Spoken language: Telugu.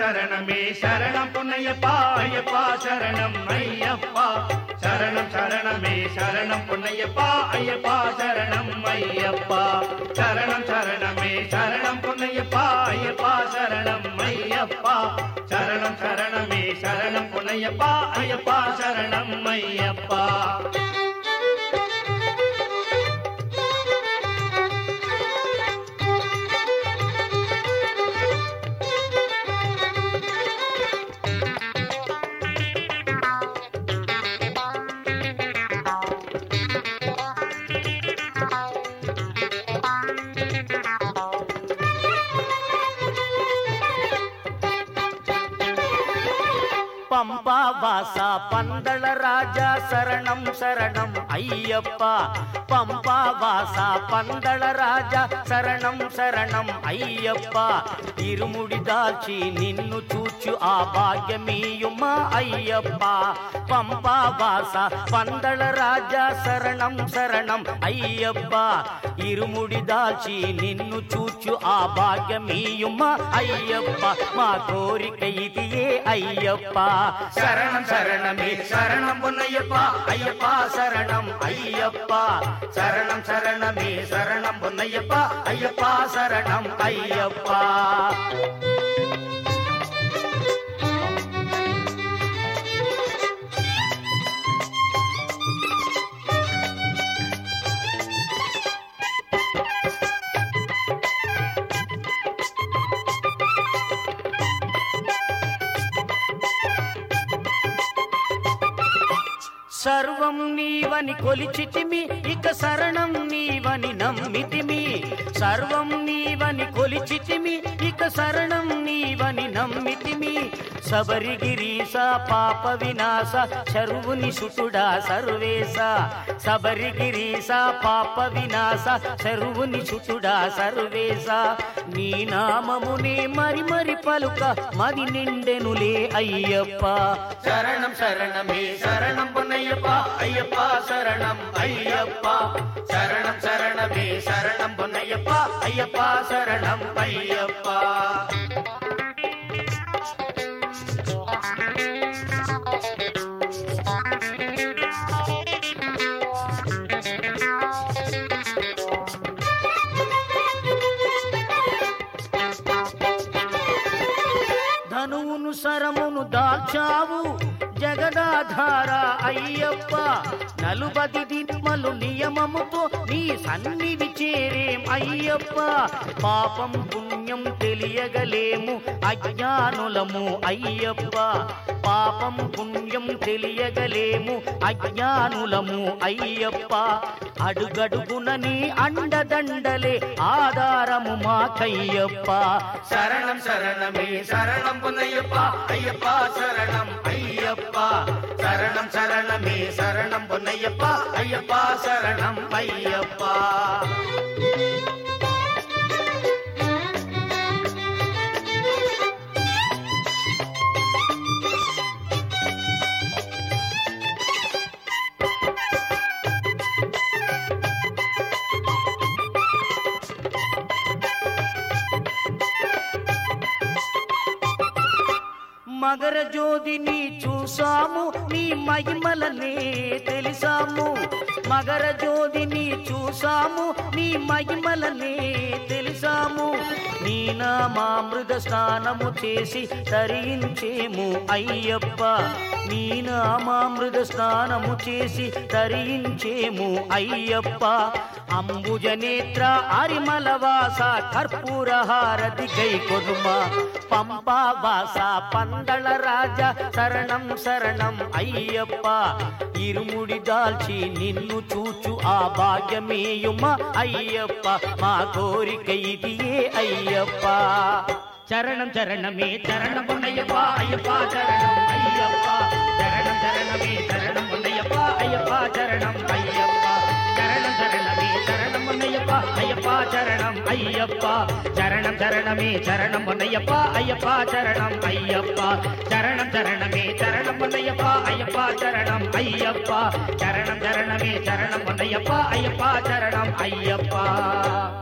శరణమే శరణం పున్నయ్యప్ప అయ్యప్ప శరణం అయ్యప్ప శరణం శరణమే శరణం పున్నయ్యప్ప అయ్యప్ప శరణం అయ్యప్ప శరణం శరణమే శరణం పున్నయ్యప్ప అయ్యప్ప శరణం అయ్యప్ప శరణం శరణమే శరణం పున్నయ్యప్ప అయ్యప్ప శరణం అయ్యప్ప పంపావాస పందళ రాజా శరణం శరణం అయ్యప్ప పంపావాస పందళ రాజా శరణం శరణం అయ్యప్ప ఇరుముడి దాల్చి నిన్ను చూచు ఆ భాగ్యమీయుమా అయ్యప్ప పంపావాస పందళ రాజా శరణం శరణం అయ్యప్ప ఇరుముడి దాల్చి నిన్ను చూచు ఆ భాగ్యమీయుమా అయ్యప్ప మా కోరిక ఇదియే అయ్యప్ప శరణం శరణమే శరణం పున్నయ్యప్ప అయ్యప్ప శరణం అయ్యప్ప శరణం శరణమే శరణం పున్నయ్యప్ప అయ్యప్ప శరణం అయ్యప్ప సర్వం నీవని కొలిచితిమి ఇక శరణం నీవని నమ్మితిమి సర్వం నీవని కొలిచితిమి ఇక శరణం నీవని నమ్మితిమి శబరిగిరీశ పాప వినాశ శరువుని సుతుడా సర్వేశ శబరిగిరీశ పాప వినాశ శరువుని సుతుడా సర్వేశ నీ నామమునే మరి మరి పలుక మది నిండెనులే అయ్యప్ప శరణం శరణమే శరణం పున్నయ్యప్ప అయ్యప్ప శరణం అయ్యప్ప శరణం శరణమే శరణం పున్నయ్యప్ప అయ్యప్ప శరణం అయ్యప్ప ధనువును శరమును దాల్చావు జగదాధార అయ్యప్ప నలుబది దిమ్మలు నియమముతో నీ సన్నిధి చేరేం అయ్యప్ప పాపం పుణ్యం తెలియగలేము అజ్ఞానులము అయ్యప్ప పాపం పుణ్యం తెలియగలేము అజ్ఞానులము అయ్యప్ప అడుగడుగున నీ అండదండలే ఆధారము మాకయ్యప్ప శరణం శరణమే శరణం పున్నయ్యప్ప అయ్యప్ప శరణం అయ్యప్ప శరణం శరణమే శరణం పున్నయ్యప్ప అయ్యప్ప శరణం అయ్యప్ప మగర జ్యోతిని చూసాము నీ మహిమలనే తెలిసాము మగర జ్యోతిని చూసాము నీ మహిమలనే తెలిసాము నీ నామామృత స్నానము చేసి తరించేము అయ్యప్ప నీ నామామృత స్నానము చేసి తరించేము అయ్యప్ప అంబుజనేత్ర అరిమలవాస కర్పూర హారతి గై కొనుమ పంపావాస పందళ రాజా శరణం శరణం అయ్యప్ప ఇరుముడి దాల్చి నిన్ను చూచు ఆ భాగ్యమేయుమా అయ్యప్ప మా కోరిక ఇదియే అయ్యప్ప శరణం శరణమే శరణం పున్నయ్యప్ప అయ్యప్ప శరణం అయ్యప్ప శరణం శరణమే శరణం పున్నయ్యప్ప అయ్యప్ప శరణం అయ్యప్ప శరణం శరణమే శరణం పున్నయ్యప్ప అయ్యప్ప శరణం అయ్యప్ప శరణం శరణమే శరణం పున్నయ్యప్ప అయ్యప్ప శరణం అయ్యప్ప శరణం శరణమే శరణం పున్నయ్యప్ప అయ్యప్ప శరణం అయ్యప్ప శరణం శరణమే శరణం పున్నయ్యప్ప అయ్యప్ప శరణం అయ్యప్ప